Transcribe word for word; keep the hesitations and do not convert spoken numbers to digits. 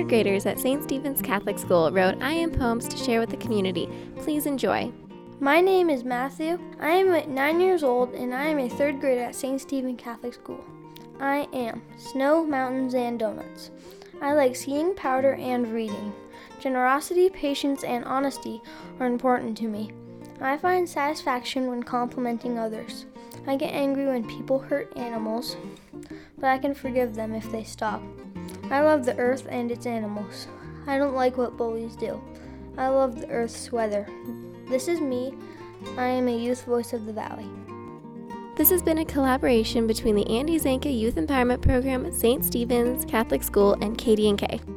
third graders at Saint Stephen's Catholic School wrote I Am poems to share with the community. Please enjoy. My name is Matthew. I am nine years old and I am a third grader at Saint Stephen Catholic School. I am snow, mountains, and donuts. I like skiing, powder, and reading. Generosity, patience, and honesty are important to me. I find satisfaction when complimenting others. I get angry when people hurt animals, but I can forgive them if they stop. I love the earth and its animals. I don't like what bullies do. I love the earth's weather. This is me. I am a youth voice of the Valley. This has been a collaboration between the Andy Zanka Youth Empowerment Program at Saint Stephen's Catholic School and K D and K.